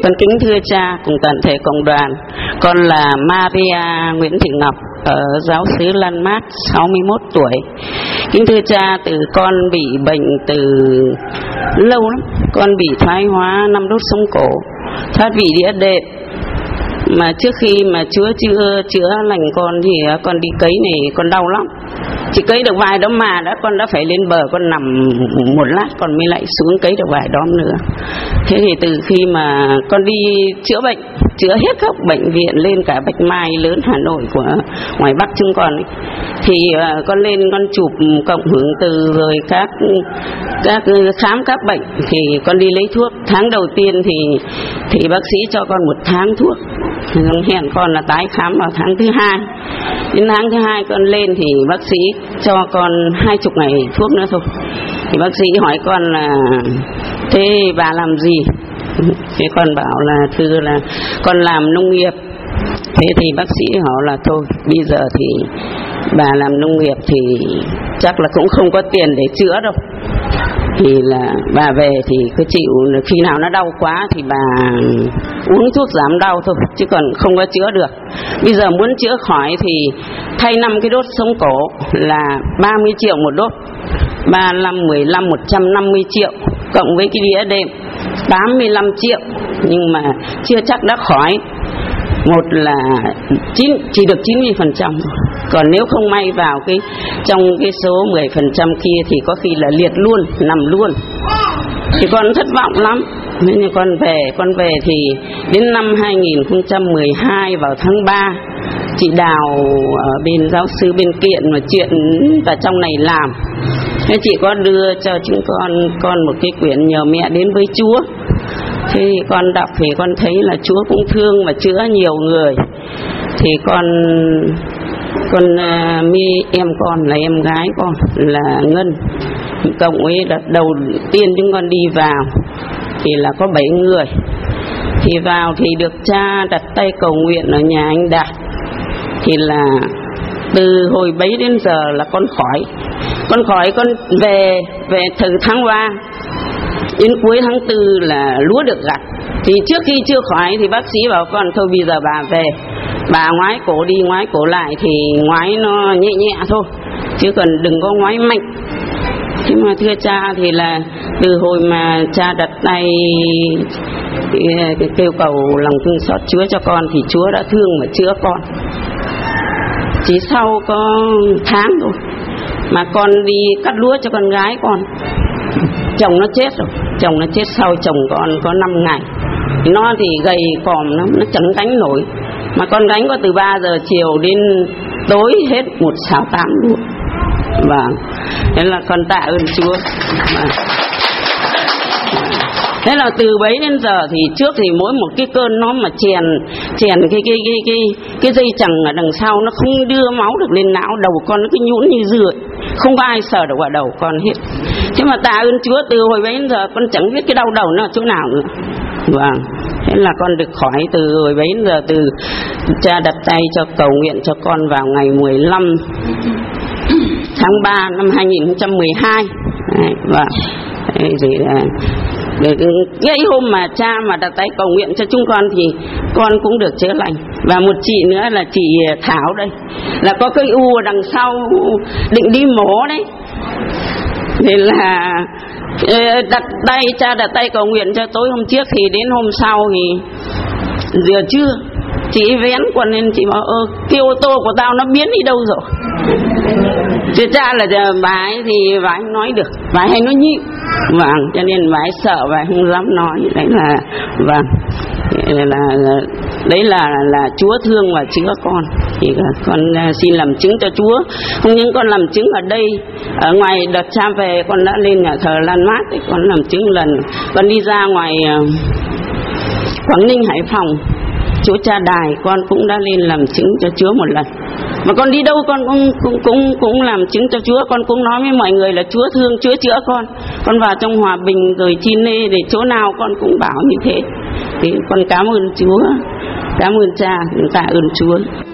Con kính thưa cha cùng toàn thể cộng đoàn. Con là Maria Nguyễn Thị Ngọc ở giáo xứ Lan Mát, 61 tuổi. Kính thưa cha, từ con bị bệnh từ lâu lắm. Con bị thoái hóa 5 đốt sống cổ, thoát vị đĩa đệm. Mà trước khi mà Chúa chưa chữa lành con thì con đi cấy này con đau lắm. Chỉ cấy được vài đốm mà con đã phải lên bờ, con nằm một lát con mới lại xuống cấy được vài đốm nữa. Thế thì từ khi mà con đi chữa bệnh, chữa hết các bệnh viện lên cả Bạch Mai lớn Hà Nội của ngoài Bắc chúng con ấy, thì con lên con chụp cộng hưởng từ rồi các khám các bệnh thì con đi lấy thuốc. Tháng đầu tiên thì bác sĩ cho con 1 tháng thuốc, hẹn con là tái khám vào tháng thứ 2. Đến tháng thứ 2 con lên thì bác sĩ cho con 20 ngày thuốc nữa thôi. Thì bác sĩ hỏi con là thế bà làm gì? Thế con bảo là thưa là con làm nông nghiệp. Thế thì bác sĩ hỏi là thôi bây giờ thì bà làm nông nghiệp thì chắc là cũng không có tiền để chữa đâu, thì là bà về thì cứ chịu, khi nào nó đau quá thì bà uống thuốc giảm đau thôi, chứ còn không có chữa được. Bây giờ muốn chữa khỏi thì thay 5 cái đốt sống cổ là 30 triệu một đốt, 35, 15, 150 triệu, cộng với cái đĩa đệm 85 triệu, nhưng mà chưa chắc đã khỏi. Một là chỉ được 90% thôi. Còn nếu không may vào trong cái số 10% kia thì có khi là liệt luôn, nằm luôn. Thì con thất vọng lắm. Nên con về thì đến năm 2012 vào tháng 3, chị Đào ở bên giáo sư bên Kiện mà chuyện vào trong này làm. Thế chị có đưa cho chúng con một cái quyển Nhờ Mẹ Đến Với Chúa. Thế thì con đọc thì con thấy là Chúa cũng thương và chữa nhiều người. Thì con em con là em gái con là Ngân, cộng với đợt đầu tiên chúng con đi vào thì là có 7 người. Thì vào thì được cha đặt tay cầu nguyện ở nhà anh Đạt. Thì là từ hồi bấy đến giờ là con khỏi. Con về từ tháng 3 đến cuối tháng 4 là lúa được gặt. Thì trước khi chưa khỏi thì bác sĩ bảo con thôi bây giờ bà về, bà ngoái cổ đi ngoái cổ lại thì ngoái nó nhẹ nhẹ thôi, chứ còn đừng có ngoái mạnh. Thế mà thưa cha thì là từ hồi mà cha đặt tay kêu cầu lòng thương xót Chúa cho con thì Chúa đã thương và chữa con. Chỉ sau có tháng rồi mà con đi cắt lúa cho con gái con, chồng nó chết rồi. Chồng nó chết sau chồng con có 5 ngày. Nó thì gầy còm lắm, nó chẳng gánh nổi. Mà con gánh có từ 3 giờ chiều đến tối hết 1 xào 8 luôn. Vâng, thế là con tạ ơn Chúa. Thế là từ bấy đến giờ thì trước thì mỗi một cái cơn nó mà chèn cái dây chằng ở đằng sau nó không đưa máu được lên não, đầu con nó cứ nhũn như dừa, không có ai sờ được vào đầu con hết. Thế mà tạ ơn Chúa từ hồi bấy đến giờ con chẳng biết cái đau đầu nó ở chỗ nào nữa. Vâng, thế là con được khỏi từ hồi bấy đến giờ. Từ cha đặt tay cho cầu nguyện cho con vào ngày 15 tháng 3 năm 2012. Vâng, thì cái hôm mà cha mà đặt tay cầu nguyện cho chúng con thì con cũng được chữa lành. Và một chị nữa là chị Thảo đây, là có cái u ở đằng sau định đi mổ đấy. Thì là cha đặt tay cầu nguyện cho tối hôm trước, thì đến hôm sau thì giờ trưa chị vén quần lên, chị bảo cái ô tô của tao nó biến đi đâu rồi. Chứ cha là bà ấy thì bà ấy nói được, bà ấy hay nói nhịn. Vâng, cho nên bà ấy sợ và không dám nói. Đấy là vâng, đấy là Chúa thương và chữa con. Thì con xin làm chứng cho Chúa. Không những con làm chứng ở đây, ở ngoài đợt cha về con đã lên nhà thờ Lan Mát thì con làm chứng lần. Con đi ra ngoài Quảng Ninh, Hải Phòng, chỗ cha Đài, con cũng đã lên làm chứng cho Chúa một lần. Mà con đi đâu con cũng làm chứng cho Chúa. Con cũng nói với mọi người là Chúa thương, Chúa chữa con. Con vào trong Hòa Bình rồi Chi Nê, để chỗ nào con cũng bảo như thế. Thì con cảm ơn Chúa, cảm ơn cha, tạ ơn Chúa.